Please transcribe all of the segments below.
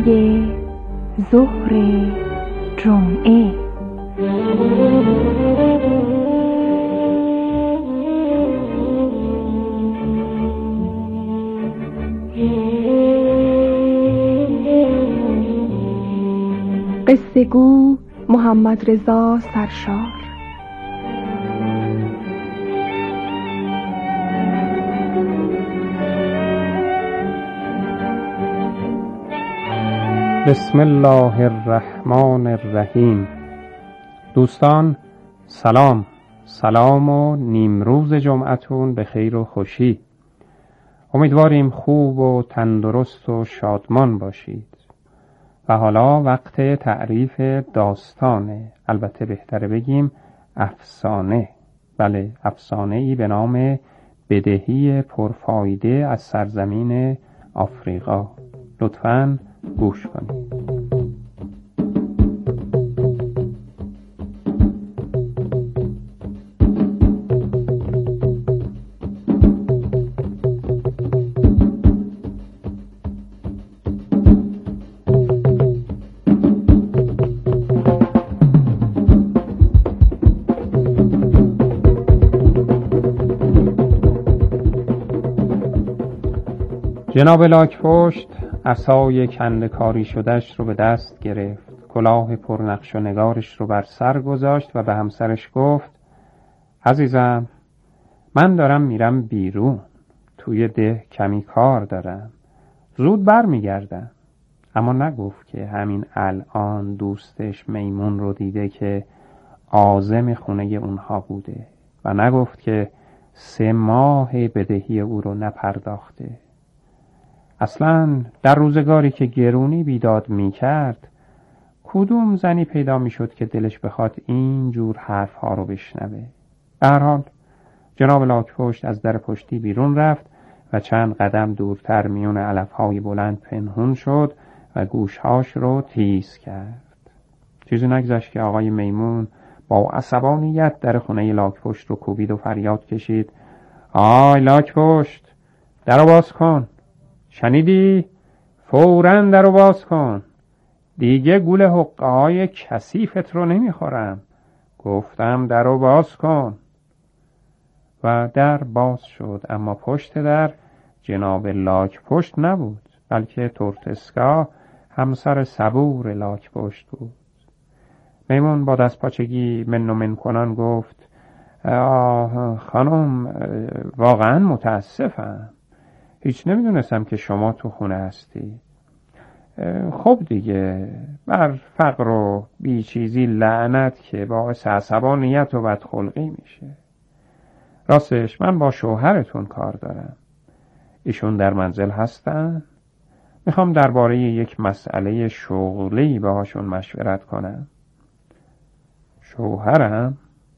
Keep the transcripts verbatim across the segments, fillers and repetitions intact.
برنامه ظهر جمعه. قصه گو محمد رضا سرشار. بسم الله الرحمن الرحیم. دوستان سلام سلام و نیمروز جمعتون به خیر و خوشی. امیدواریم خوب و تندرست و شادمان باشید. و حالا وقت تعریف داستانه، البته بهتره بگیم افسانه. بله، افسانه ای به نام بدهی پرفایده از سرزمین آفریقا. لطفاً گوش کنید. جناب لاک‌پشت عصای کنده کاری شدهش رو به دست گرفت، کلاه پرنقش و نگارش رو بر سر گذاشت و به همسرش گفت: عزیزم، من دارم میرم بیرون، توی ده کمی کار دارم، زود بر میگردم. اما نگفت که همین الان دوستش میمون رو دیده که عازم خونه اونها بوده و نگفت که سه ماه بدهی او رو نپرداخته. اصلا در روزگاری که گرونی بیداد می کرد، کدوم زنی پیدا می شد که دلش بخواد این جور حرف ها رو بشنوه؟ به هر حال جناب لاک‌پشت از در پشتی بیرون رفت و چند قدم دورتر میون علف های بلند پنهون شد و گوشهاش رو تیز کرد. چیزی نگذشت که آقای میمون با عصبانیت در خونه لاک‌پشت رو کوبید و فریاد کشید: آی لاک‌پشت، درو باز کن! شنیدی؟ فوراً درو باز کن! دیگه گول حقه های کثیفت رو نمیخورم. گفتم درو باز کن. و در باز شد، اما پشت در جناب لاک‌پشت نبود، بلکه تورتسکا، همسر صبور لاک‌پشت بود. میمون با دستپاچگی من و من کنان گفت: آه خانم، واقعاً متاسفم، هیچ نمیدونستم که شما تو خونه هستی. خب دیگه، بر فقر و بیچیزی لعنت که باعث عصبانیت و بدخلقی میشه. راستش من با شوهرتون کار دارم. ایشون در منزل هستن؟ میخوام درباره یک مسئله شغلی باهاشون مشورت کنم. شوهرم؟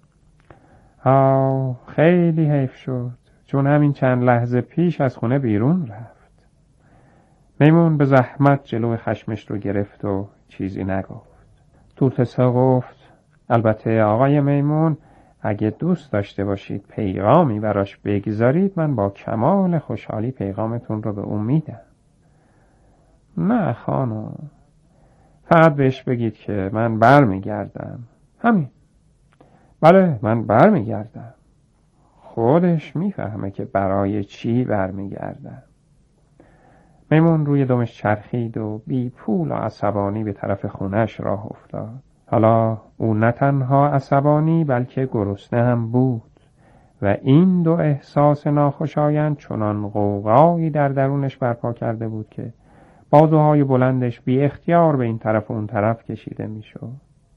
آه خیلی حیف شد، چون همین چند لحظه پیش از خونه بیرون رفت. میمون به زحمت جلو خشمش رو گرفت و چیزی نگفت. تورتسکا گفت: البته آقای میمون، اگه دوست داشته باشید پیغامی براش بگذارید، من با کمال خوشحالی پیغامتون رو به اون میدم. نه خانم، فقط بهش بگید که من بر میگردم، همین. بله، من بر میگردم. خودش میفهمه که برای چی برمیگردن. میمون روی دمش چرخید و بی پول و عصبانی به طرف خونش راه افتاد. حالا او نه تنها عصبانی بلکه گرسنه هم بود و این دو احساس ناخوشایند چنان غوغایی در درونش برپا کرده بود که بازوهای بلندش بی اختیار به این طرف و اون طرف کشیده میشد.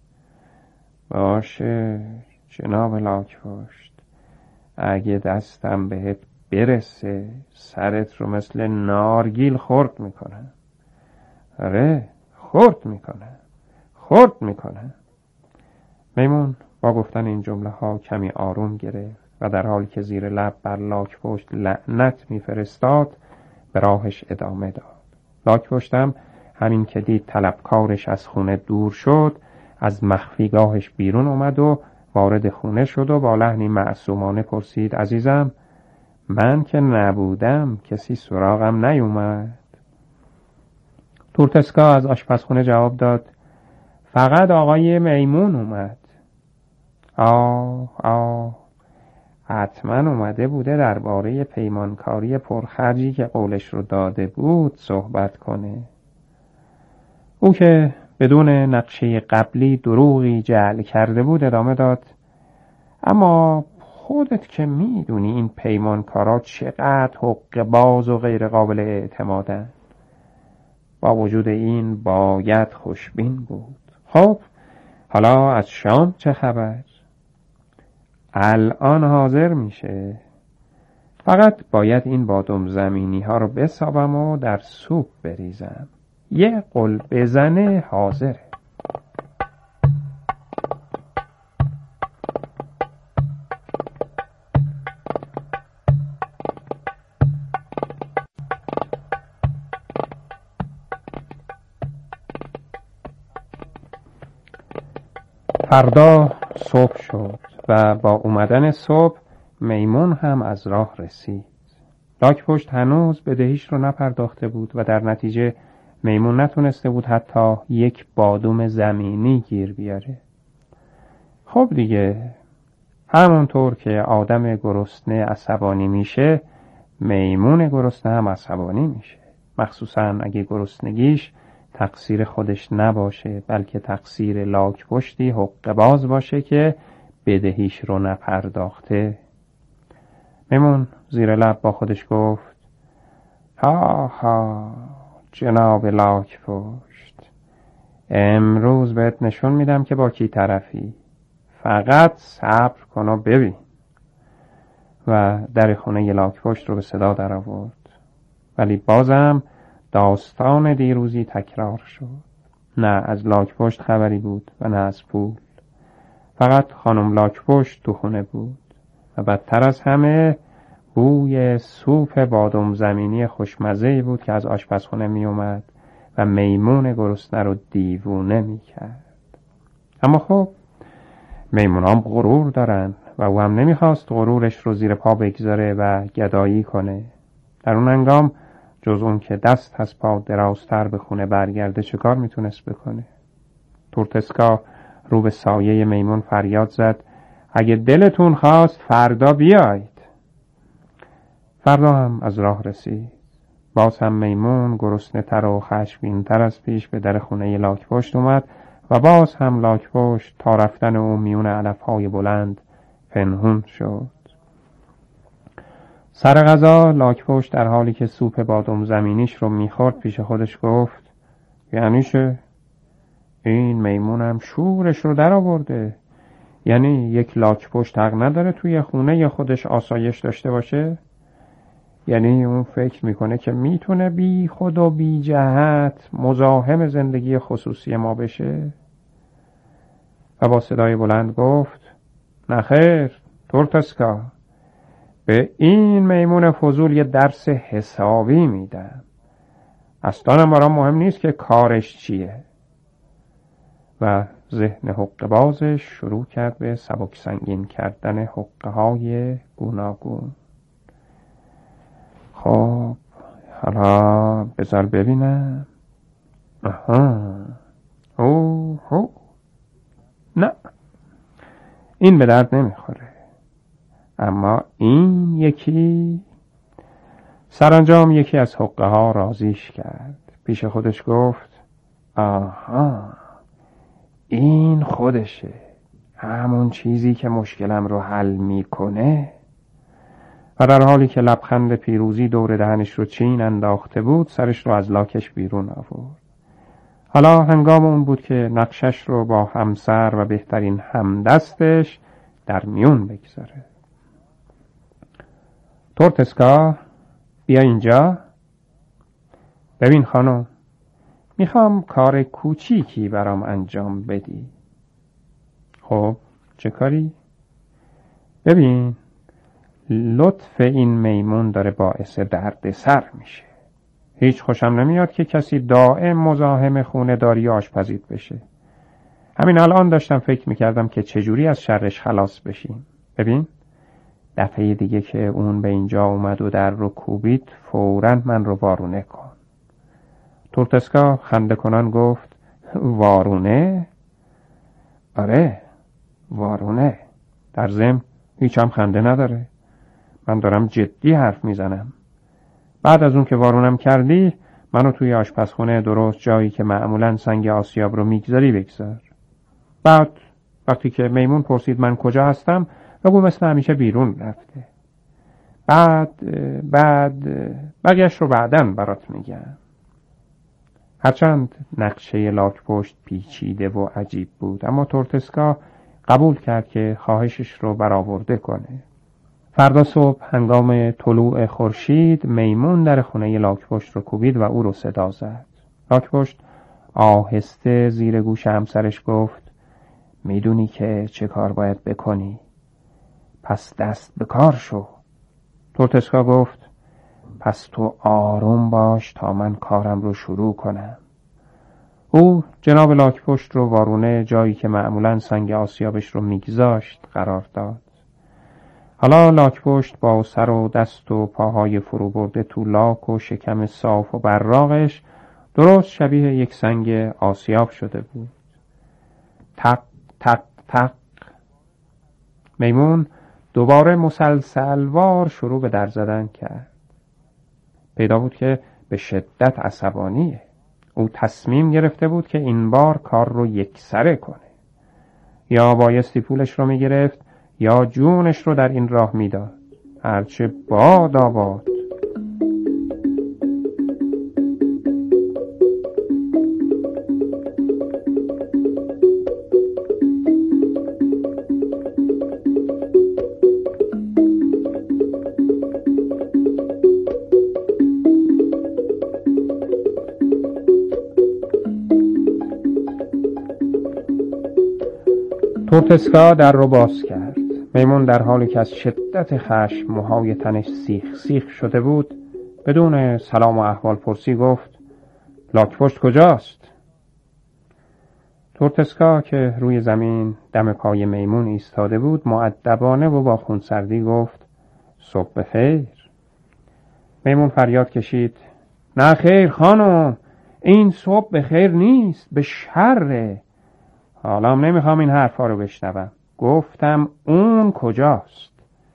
باشه جناب لاک‌پشت، اگه دستم بهت برسه سرت رو مثل نارگیل خرد میکنم. آره، خرد میکنم خرد میکنم. میمون با گفتن این جمله ها کمی آروم گرفت و در حالی که زیر لب بر لاک‌پشت لعنت میفرستاد به راهش ادامه داد. لاک‌پشتم همین که دید طلبکارش از خونه دور شد، از مخفیگاهش بیرون اومد و وارد خونه شد و با لحنی معصومانه پرسید: عزیزم، من که نبودم کسی سراغم نیومد؟ تورتسکا از آشپزخونه جواب داد فقط آقای میمون اومد. آه آه حتما اومده بوده درباره پیمانکاری پرخرجی که قولش رو داده بود صحبت کنه. او که بدون نقشه قبلی دروغی جعل کرده بود ادامه داد اما خودت که میدونی این پیمانکارا چقدر حق باز و غیر قابل اعتمادن. با وجود این باید خوشبین بود. خب حالا از شام چه خبر؟ الان حاضر میشه. فقط باید این بادام زمینی ها رو بسابم و در سوپ بریزم. یه قل بزنه حاضره. فردا صبح شد و با اومدن صبح میمون هم از راه رسید. لاک‌پشت هنوز بدهیش رو نپرداخته بود و در نتیجه میمون نتونسته بود حتی یک بادوم زمینی گیر بیاره. خب دیگه همونطور که آدم گرسنه عصبانی میشه میمون گرسنه هم عصبانی میشه، مخصوصا اگه گرسنگیش تقصیر خودش نباشه بلکه تقصیر لاک‌پشتی حق باز باشه که بدهیش رو نپرداخته. میمون زیر لب با خودش گفت ها ها جناب لاک‌پشت، امروز بهت نشون میدم که با کی طرفی. فقط صبر کن و ببین. و در خونه لاک‌پشت رو به صدا در آورد. ولی بازم داستان دیروزی تکرار شد. نه از لاک‌پشت خبری بود و نه از پول. فقط خانم لاک‌پشت تو خونه بود و بدتر از همه بوی سوپ بادام زمینی خوشمزه‌ای بود که از آشپزخونه می اومد و میمون گرسنه رو دیوونه می کرد. اما خب میمونام غرور دارن و او هم نمیخواست غرورش رو زیر پا بگذاره و گدایی کنه. در اون هنگام جز اون که دست از پا درازتر به خونه برگرده چه کار میتونست بکنه؟ تورتسکا رو به سایه میمون فریاد زد اگه دلتون خواست فردا بیاید. فردا هم از راه رسید. باز هم میمون گرسنه تر و خشمگین تر از پیش به در خونه لاک‌پشت اومد و باز هم لاک‌پشت تا رفتن او میون علف‌های بلند پنهون شد. سر غذا لاک‌پشت در حالی که سوپ بادام زمینیش رو میخورد پیش خودش گفت یعنی چه؟ این میمونم شورش رو در آورده. یعنی یک لاک‌پشت حق نداره توی خونه خودش آسایش داشته باشه؟ یعنی اون فکر میکنه که میتونه بی خود و بی جهت مزاحم زندگی خصوصی ما بشه؟ و با صدای بلند گفت نخیر تورتسکا، به این میمون فضول یه درس حسابی میدم. اصلا برام مهم نیست که کارش چیه. و ذهن حقه بازش شروع کرد به سبک سنگین کردن حقه های گوناگون. خب حالا بذار ببینم. آها اوه هو. نه این به درد نمیخوره. اما این یکی. سرانجام یکی از حقه ها راضیش کرد. پیش خودش گفت آها این خودشه، همون چیزی که مشکلم رو حل میکنه. و در حالی که لبخند پیروزی دور دهنش رو چین انداخته بود سرش رو از لاکش بیرون آورد. حالا هنگام اون بود که نقشش رو با همسر و بهترین همدستش در میون بگذاره. تورتسکا بیا اینجا. ببین خانم، میخوام کار کوچیکی برام انجام بدی. خب چه کاری؟ ببین لطف این میمون داره باعث درد سر میشه. هیچ خوشم نمیاد که کسی دائم مزاحم خونه داری آشپزیت بشه. همین الان داشتم فکر میکردم که چجوری از شرش خلاص بشیم. ببین دفعه دیگه که اون به اینجا اومد و در رو کوبید فوراً من رو وارونه کن. تورتسکا خنده کنان گفت وارونه؟ آره وارونه. در ضمن هیچ هم خنده نداره. من دارم جدی حرف میزنم. بعد از اون که وارونم کردی منو توی آشپزخونه درست جایی که معمولاً سنگ آسیاب رو میگذاری بگذار. بعد وقتی که میمون پرسید من کجا هستم بگو مثل همیشه بیرون رفته. بعد بعد بقیه‌اش رو بعداً برات میگم. هرچند نقشه لاک‌پشت پیچیده و عجیب بود اما تورتسکا قبول کرد که خواهشش رو برآورده کنه. فردا صبح هنگام طلوع خورشید میمون در خونه لاک‌پشت رو کوبید و او رو صدا زد. لاک‌پشت آهسته زیر گوش همسرش گفت میدونی که چه کار باید بکنی؟ پس دست به کار شو. تورتسکا گفت پس تو آروم باش تا من کارم رو شروع کنم. او جناب لاک‌پشت رو وارونه جایی که معمولاً سنگ آسیابش رو میگذاشت قرار داد. حالا لاک‌پشت با سر و دست و پاهای فرو برده تو لاک و شکم صاف و براقش درست شبیه یک سنگ آسیاب شده بود. تق تق تق. میمون دوباره مسلسلوار شروع به در زدن کرد. پیدا بود که به شدت عصبانیه. او تصمیم گرفته بود که این بار کار رو یکسره کنه. یا بایستی پولش رو میگرفت یا جونش رو در این راه میداد. هرچه باد آباد. تورتسکا در رو باز کرد. میمون در حالی که از شدت خشم موهای تنش سیخ سیخ شده بود بدون سلام و احوال پرسی گفت لاک‌پشت کجاست؟ تورتسکا که روی زمین دم پای میمون ایستاده بود مؤدبانه و با خونسردی گفت صبح بخیر. میمون فریاد کشید نه خیر خانم، این صبح بخیر نیست، به شره. حالا هم نمیخوام این حرفا رو بشنوم. گفتم اون کجاست؟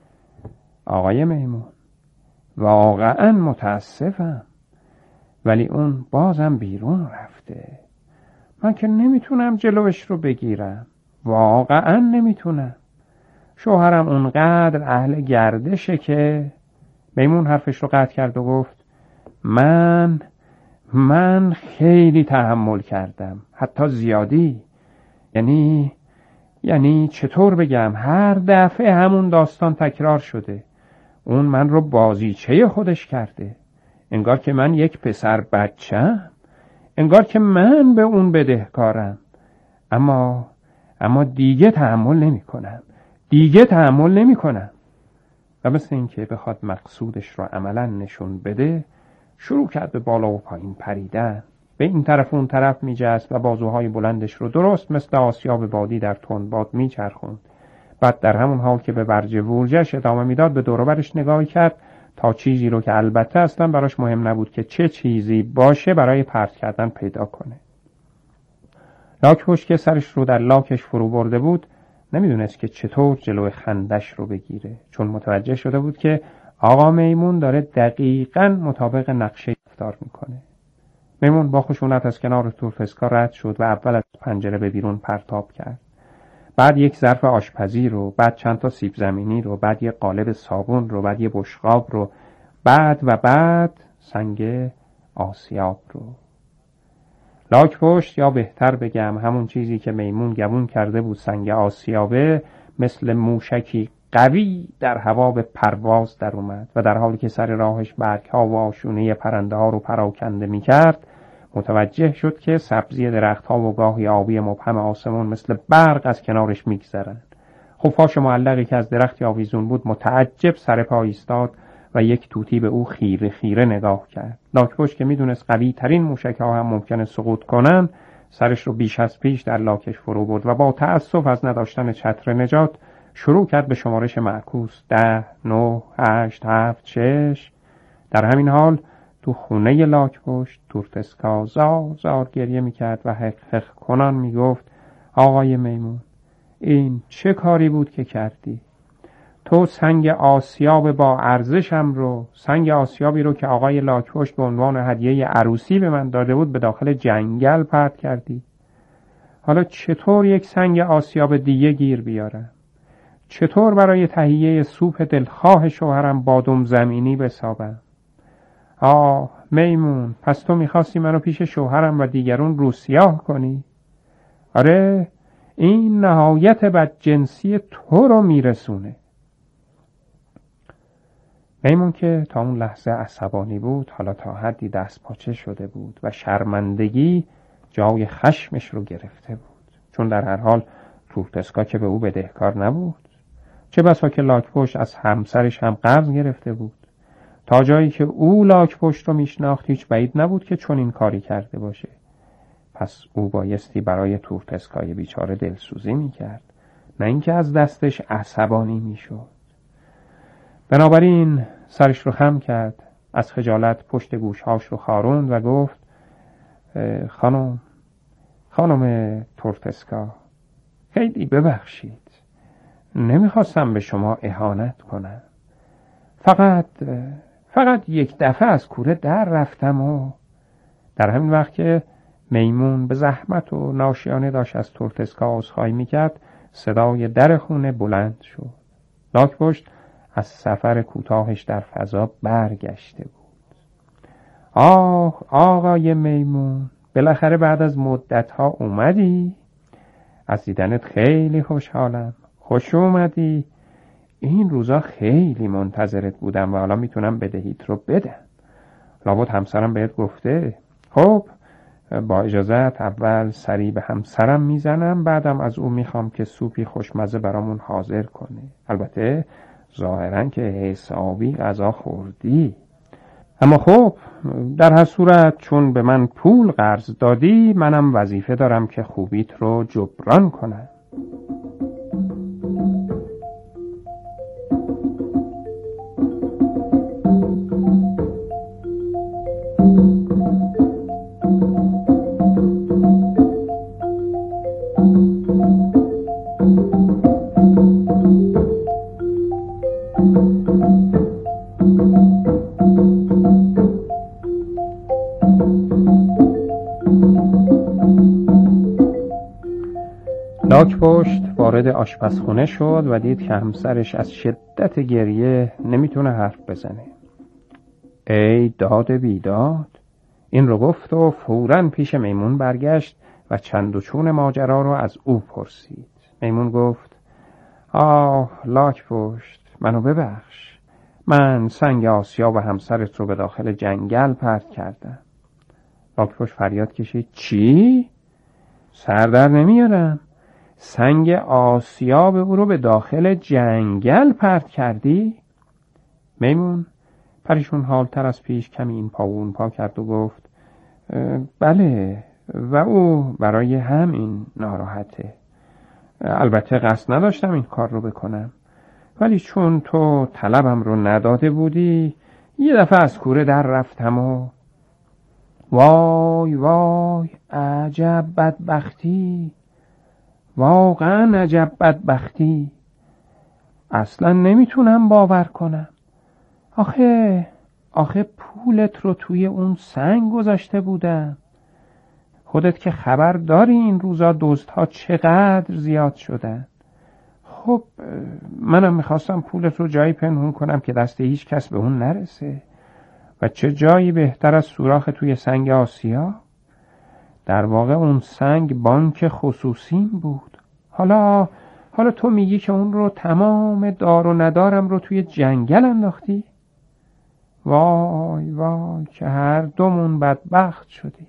آقای میمون واقعا متاسفم ولی اون بازم بیرون رفته. من که نمیتونم جلوش رو بگیرم. واقعا نمیتونم. شوهرم اونقدر اهل گردشه که میمون حرفش رو قطع کرد و گفت من من خیلی تحمل کردم، حتی زیادی. یعنی یعنی چطور بگم، هر دفعه همون داستان تکرار شده. اون من رو بازیچه خودش کرده. انگار که من یک پسر بچه‌ام. انگار که من به اون بدهکارم. اما اما دیگه تحمل نمی کنم. دیگه تحمل نمی کنم. و مثل این که بخواد مقصودش رو عملا نشون بده شروع کرد به بالا و پایین پریدن. به این طرف اون طرف می جست و بازوهای بلندش رو درست مثل آسیاب بادی در تندباد می چرخوند. بعد در همون حال که به برج ورجش ادامه میداد به دور و برش نگاهی کرد تا چیزی رو که البته اصلا براش مهم نبود که چه چیزی باشه برای پرت کردن پیدا کنه. لاک‌پشت که سرش رو در لاکش فرو برده بود نمیدونست که چطور جلوی خندش رو بگیره، چون متوجه شده بود که آقا میمون داره دقیقاً مطابق نقشه رفتار میکنه. میمون با خشونت از کنار تورتسکا رد شد و اول از پنجره به بیرون پرتاب کرد. بعد یک ظرف آشپزی رو، بعد چند تا سیب زمینی رو، بعد یک قالب صابون رو، بعد یک بشقاب رو، بعد و بعد سنگ آسیاب رو. لاک‌پشت، یا بهتر بگم همون چیزی که میمون گمون کرده بود سنگ آسیابه، مثل موشکی قوی در هوا به پرواز در اومد و در حالی که سر راهش برگ‌ها و آشونه پرنده ها رو پراکنده می کرد متوجه شد که سبزی درخت‌ها و گاهی آبی مبهم آسمون مثل برق از کنارش می‌گذرند. خفاش معلقی که از درختی آویزون بود متعجب سر پا ایستاد و یک توتی به او خیره خیره نگاه کرد. لاک‌پشت که می‌دونست قوی ترین موشک‌ها هم ممکنه سقوط کنن، سرش رو بیش از پیش در لاکش فرو برد و با تأسف از نداشتن چتر نجات شروع کرد به شمارش معکوس. ده، نه، هشت، هفت، شش. در همین حال تو خونه لاک‌پشت تورتسکا زار زار گریه میکرد و حق حق کنان میگفت آقای میمون، این چه کاری بود که کردی؟ تو سنگ آسیاب با ارزشم رو، سنگ آسیابی رو که آقای لاک‌پشت به عنوان هدیه عروسی به من داده بود، به داخل جنگل پرت کردی. حالا چطور یک سنگ آسیاب دیگه گیر بیارم؟ چطور برای تهیه سوپ دلخواه شوهرم بادام زمینی بسابم؟ آه میمون، پس تو میخواستی منو پیش شوهرم و دیگرون روسیاه کنی؟ آره، این نهایت بدجنسی تو رو میرسونه. میمون که تا اون لحظه عصبانی بود، حالا تا حدی دست پاچه شده بود و شرمندگی جای خشمش رو گرفته بود، چون در هر حال تورتسکا که به او بدهکار نبود. چه بسا که لاک‌پشت از همسرش هم قرض گرفته بود. تا جایی که او لاک‌پشت رو میشناخت هیچ بعید نبود که چون این کاری کرده باشه. پس او بایستی برای تورتسکای بیچاره دلسوزی میکرد، نه اینکه از دستش عصبانی میشد. بنابراین سرش رو خم کرد، از خجالت پشت گوشهاش رو خاروند و گفت خانم خانم تورتسکا، خیلی ببخشید، نمیخواستم به شما اهانت کنم. فقط فقط یک دفعه از کوره در رفتم. و در همین وقت که میمون به زحمت و ناشیانه داشت از تورتسکا عذرخواهی میکرد، صدای در خونه بلند شد. لاک‌پشت از سفر کوتاهش در فضا برگشته بود. آه آقای میمون، بالاخره بعد از مدت‌ها اومدی؟ از دیدنت خیلی خوشحالم. خوش اومدی. این روزا خیلی منتظرت بودم و حالا میتونم بدهیت رو بدم. لابد همسرم بهت گفته. خب با اجازت اول سری به همسرم میزنم، بعدم از او میخوام که سوپی خوشمزه برامون حاضر کنه. البته ظاهرا که حسابی غذا خوردی، اما خب در هر صورت چون به من پول قرض دادی، منم وظیفه دارم که خوبیت رو جبران کنم. لاک‌پشت وارد آشپزخونه شد و دید که همسرش از شدت گریه نمیتونه حرف بزنه. ای داد بیداد، این رو گفت و فوراً پیش میمون برگشت و چند و چون ماجرا رو از او پرسید. میمون گفت آه لاک‌پشت، منو ببخش، من سنگ آسیاب و همسرت رو به داخل جنگل پرت کردم. لاک‌پشت فریاد کشید چی؟ سر در نمیارم. سنگ آسیاب او رو به داخل جنگل پرت کردی؟ میمون پریشون حالتر از پیش کمی این پا و اون پا کرد و گفت بله، و او برای همین ناراحته. البته قصد نداشتم این کار رو بکنم، ولی چون تو طلبم رو نداده بودی، یه دفعه از کوره در رفتم و وای وای عجب بدبختی، واقعا عجب بدبختی. اصلا نمیتونم باور کنم. آخه آخه پولت رو توی اون سنگ گذاشته بودم. خودت که خبر داری این روزا دزدها چقدر زیاد شدن. خب منم میخواستم پولت رو جایی پنهون کنم که دست هیچ کس به اون نرسه. و چه جایی بهتر از سوراخ توی سنگ آسیا؟ در واقع اون سنگ بانک خصوصیم بود. حالا حالا تو میگی که اون رو تمام دار و ندارم رو توی جنگل انداختی؟ وای وای که هر دومون بدبخت شدی.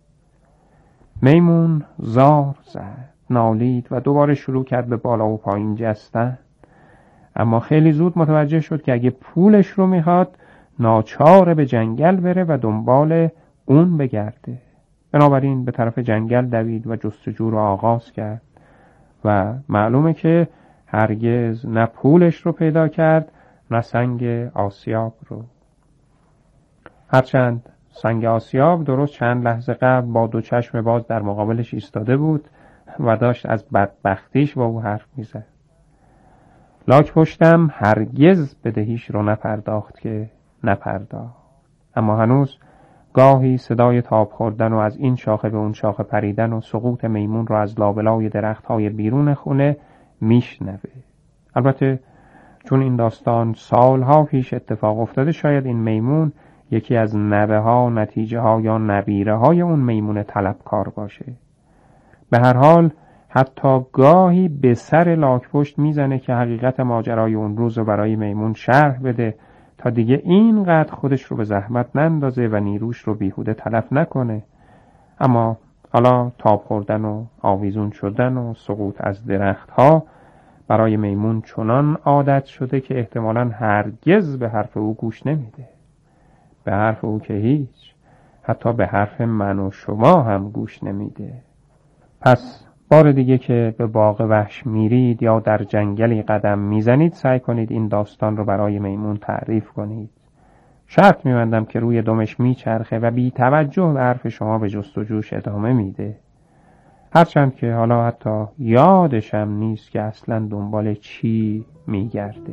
میمون زار زد، نالید و دوباره شروع کرد به بالا و پایین جستن. اما خیلی زود متوجه شد که اگه پولش رو میخواد، ناچاره به جنگل بره و دنبال اون بگرده. بنابراین به طرف جنگل دوید و جستجو رو آغاز کرد و معلومه که هرگز نه پولش رو پیدا کرد نه سنگ آسیاب رو. هرچند سنگ آسیاب درست چند لحظه قبل با دو چشم باز در مقابلش ایستاده بود و داشت از بدبختیش با او حرف میزد. لاک‌پشتم هرگز بدهیش رو نپرداخت که نپرداخت، اما هنوز گاهی صدای تاب خوردن و از این شاخه به اون شاخه پریدن و سقوط میمون را از لابلای درخت‌های بیرون خونه میشنوه. البته چون این داستان سالها پیش اتفاق افتاده، شاید این میمون یکی از نوه ها، نتیجه ها یا نبیره های اون میمون طلبکار باشه. به هر حال حتی گاهی به سر لاک‌پشت میزنه که حقیقت ماجرای اون روز رو برای میمون شرح بده تا دیگه اینقدر خودش رو به زحمت نندازه و نیروش رو بیهوده تلف نکنه. اما حالا تاب خوردن و آویزون شدن و سقوط از درخت ها برای میمون چنان عادت شده که احتمالاً هرگز به حرف او گوش نمیده. به حرف او که هیچ، حتی به حرف من و شما هم گوش نمیده. پس بار دیگه که به باغ وحش میرید یا در جنگلی قدم میزنید، سعی کنید این داستان رو برای میمون تعریف کنید. شرط میبندم که روی دمش میچرخه و بی توجه به حرف شما به جستجوش ادامه میده. هرچند که حالا حتی یادشم نیست که اصلا دنبال چی میگرده.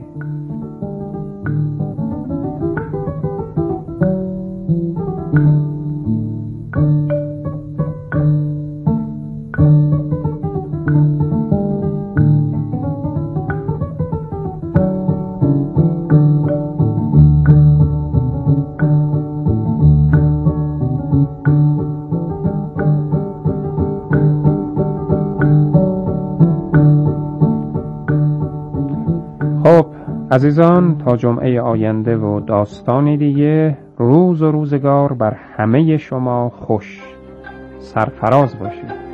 خب عزیزان، تا جمعه آینده و داستانی دیگه، روز و روزگار بر همه شما خوش، سرفراز باشید.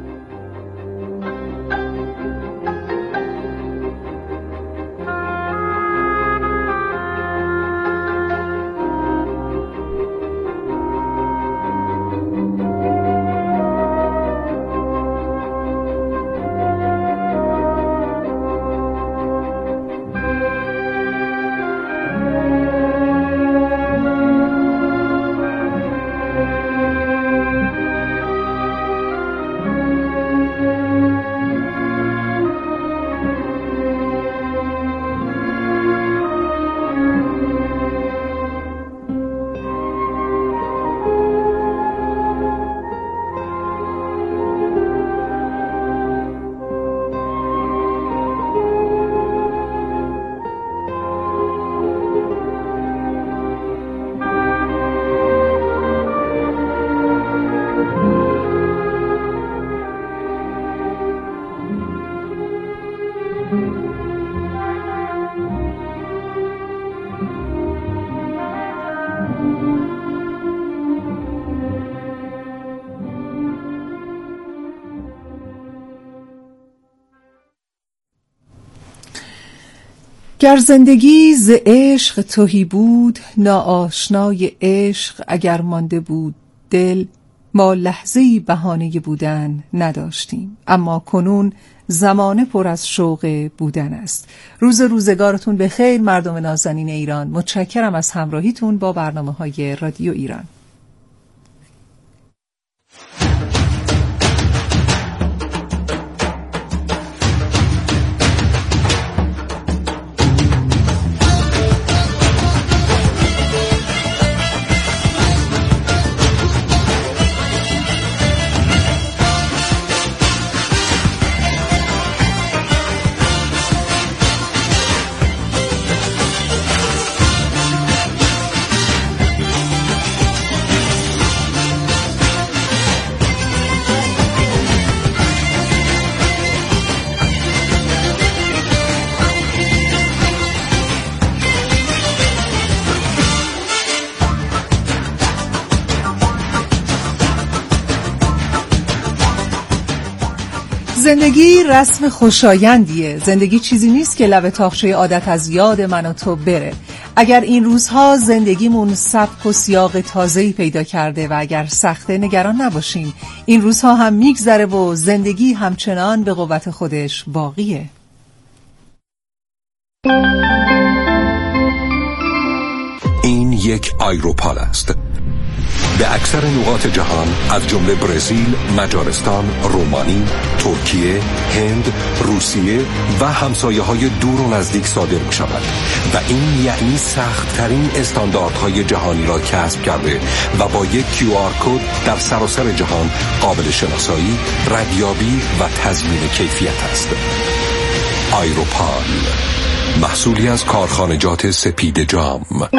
گر زندگی ز عشق تهی بود، ناآشنای عشق اگر مانده بود دل، ما لحظه‌ای بهانه بودن نداشتیم، اما کنون زمانه پر از شوق بودن است. روز روزگارتون به خیر مردم نازنین ایران. متشکرم از همراهیتون با برنامه‌های رادیو ایران. زندگی رسم خوشایندیه. زندگی چیزی نیست که لب تاقچه عادت از یاد من و تو بره. اگر این روزها زندگیمون سبک و سیاق تازه‌ای پیدا کرده و اگر سخته، نگران نباشین. این روزها هم میگذره و زندگی همچنان به قوت خودش باقیه. این یک آیروپال است. به اکثر نقاط جهان از جمله برزیل، مجارستان، رومانی، ترکیه، هند، روسیه و همسایه‌های دور و نزدیک صادر می‌شود و این یعنی سخت‌ترین استانداردهای جهانی را کسب کرده و با یک کیو آر کد در سراسر جهان قابل شناسایی، ردیابی و تضمین کیفیت است. آیروپال، محصولی از کارخانجات سپید جام.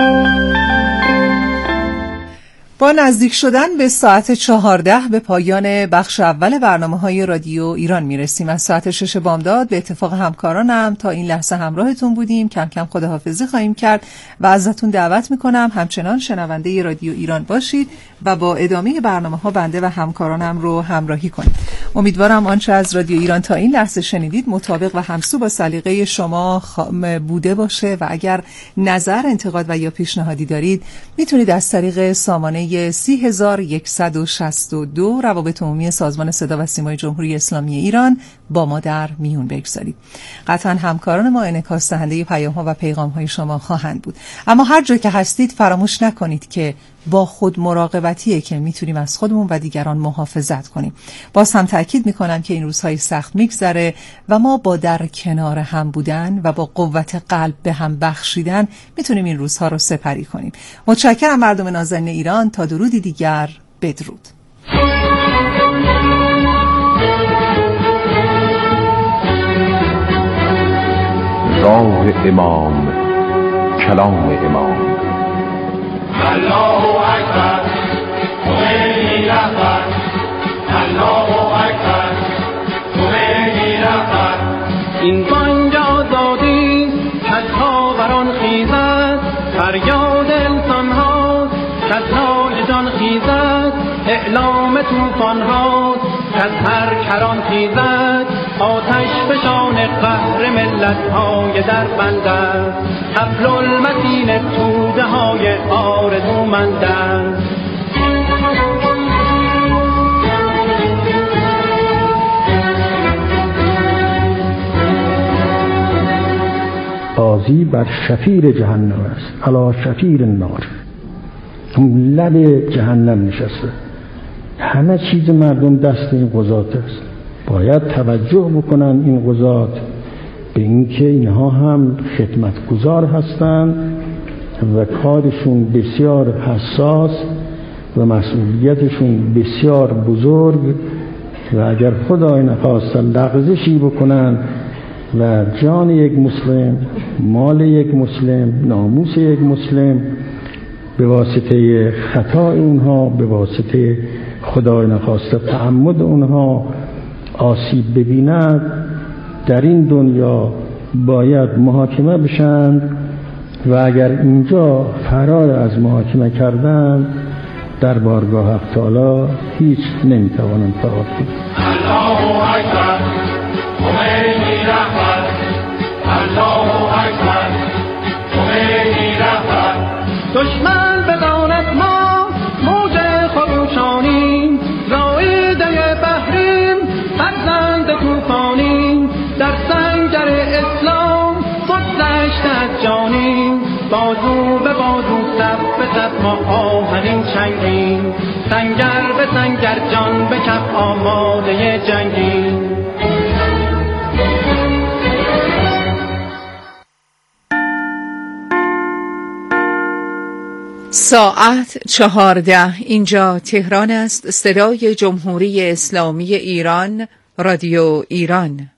با نزدیک شدن به ساعت چهارده به پایان بخش اول برنامه‌های رادیو ایران میرسیم. از ساعت شش بامداد به اتفاق همکارانم تا این لحظه همراهتون بودیم. کم کم خداحافظی خواهیم کرد و ازتون دعوت میکنم همچنان شنونده رادیو ایران باشید و با ادامه برنامه‌ها بنده و همکارانم رو همراهی کنید. امیدوارم آنچه از رادیو ایران تا این لحظه شنیدید مطابق و همسو با سلیقه شما بوده باشه و اگر نظر، انتقاد و یا پیشنهادی دارید میتونید از طریق سامانه سی هزار و صد و شصت و دو روابط عمومی سازمان صدا و سیمای جمهوری اسلامی ایران با ما در میون بگذارید. قطعا همکاران ما انعکاس دهنده پیام‌ها و پیغام‌های شما خواهند بود. اما هر جا که هستید فراموش نکنید که با خود مراقبتیه که میتونیم از خودمون و دیگران محافظت کنیم. باز هم تأکید میکنم که این روزهای سخت میگذره و ما با در کنار هم بودن و با قوت قلب به هم بخشیدن میتونیم این روزها رو سپری کنیم. متشکرم مردم نازنین ایران. تا درودی دیگر، بدرود. راه امام، کلام امام. الله اکبر، خمینی رهبر. الله اکبر، خمینی رهبر. این بانگ آزادی از ها بران خیزد، فریاد انسان ها از های جان خیزد، اعلام توفان ها از هر کران خیزد، آتش فشان قهر ملت های در بندد، حبل المتین توده های آرزومندد. قاضی بر شفیر جهنم است، علی شفیر النار، لب جهنم نشسته. همه چیز مردم دست این قضات است. باید توجه بکنن این قضات به اینکه اینها هم خدمتگزار هستند و کارشون بسیار حساس و مسئولیتشون بسیار بزرگ و اگر خدای نخواست لغزشی بکنن و جان یک مسلم، مال یک مسلم، ناموس یک مسلم به واسطه خطا اونها، به واسطه خدای نخواسته تعمد اونها آسیب ببیند، در این دنیا باید محاکمه بشند و اگر اینجا فرار از محاکمه کردن در بارگاه حق تعالی هیچ نمیتوانند فرار کنند. الله اکبر، خمینی رهبر. الله اکبر، خمینی رهبر. دشمن بداند ما موج خروشانیم، رایده بحریم، فرزند توفانیم، در سنگر اسلام خودلشت از جانیم، بازو به بازو صف به صف ما آهنین چنگیم، سنگر به سنگر جان به کف آماده جنگیم. ساعت چهارده، اینجا تهران است. صدای جمهوری اسلامی ایران، رادیو ایران.